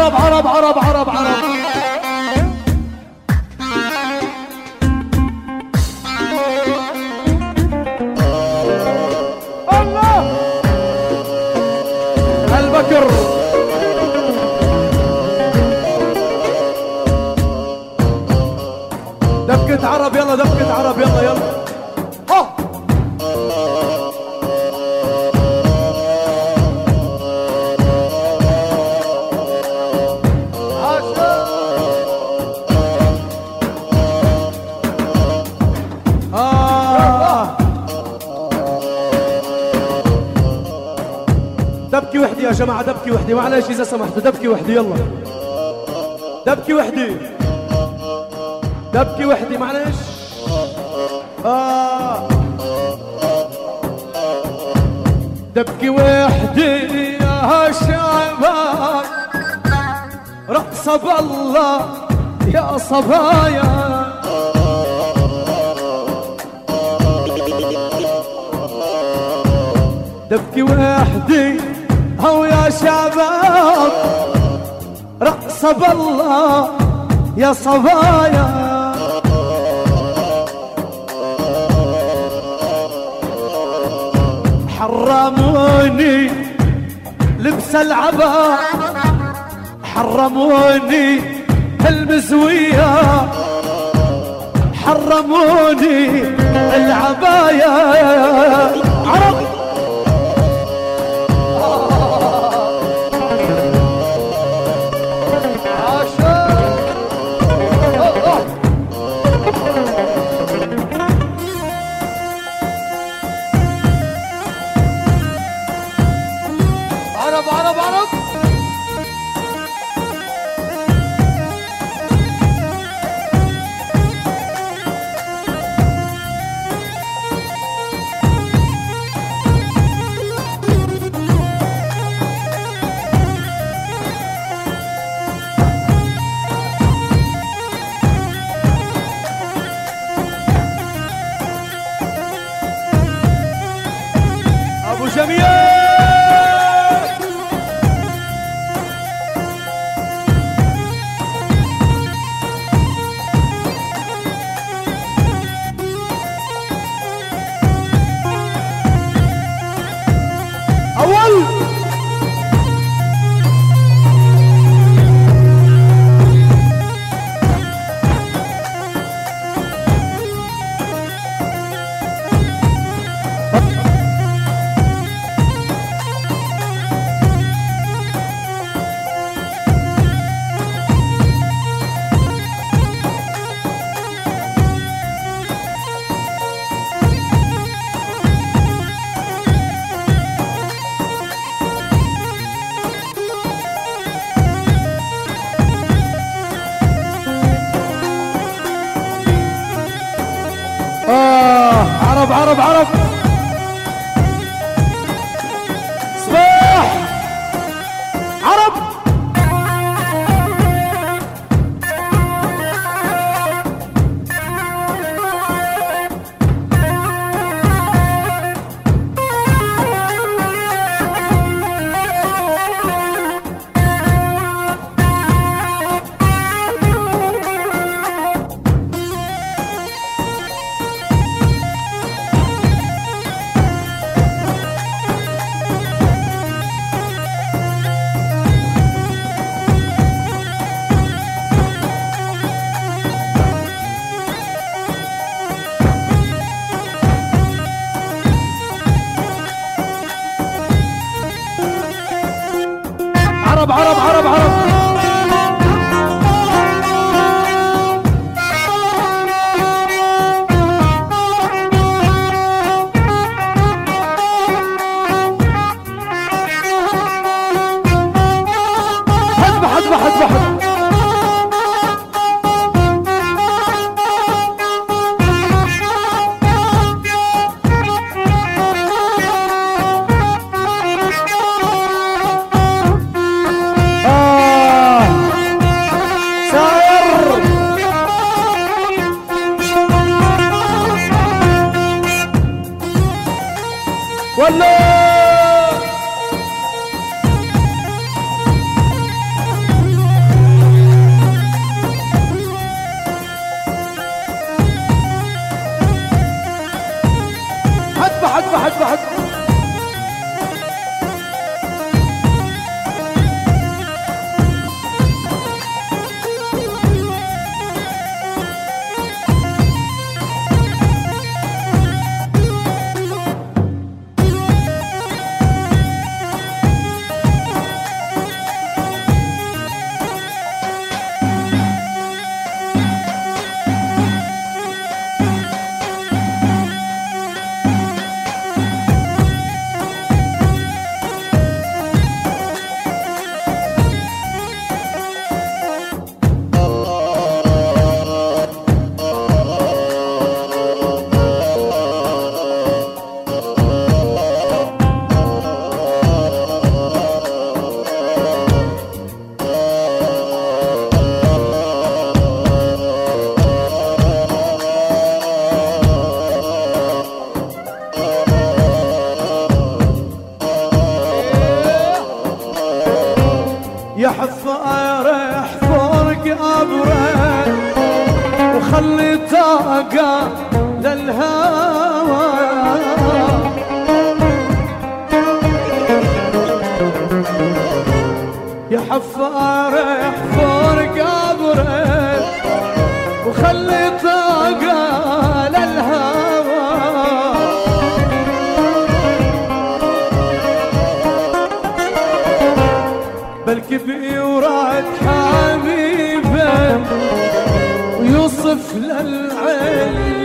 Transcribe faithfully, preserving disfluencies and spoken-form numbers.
عرب عرب عرب عرب عرب الله البكر دبكة عرب يلا دبكة عرب يلا يلا ها دبكي وحدي يا جماعة دبكي وحدي معلش إذا سمحتوا دبكي وحدي يلا دبكي وحدي دبكي وحدي معلش آه دبكي وحدي يا شباب رقص بالله يا صبايا دبكي وحدي هو يا شباب رقص بالله يا صبايا حرموني لبس العبا حرموني المزوية حرموني العباية عرب عرب عرب عرب صباح عرب عرب عرب عرب عرب حدبة حدبة حدبة حدبة آه يا حفار احفرك ابره وخلي طاقه للهوى يا حفار احفرك ابره وخلي طاقه للهوى بالكبي وراد حبيبه ويوصف للعين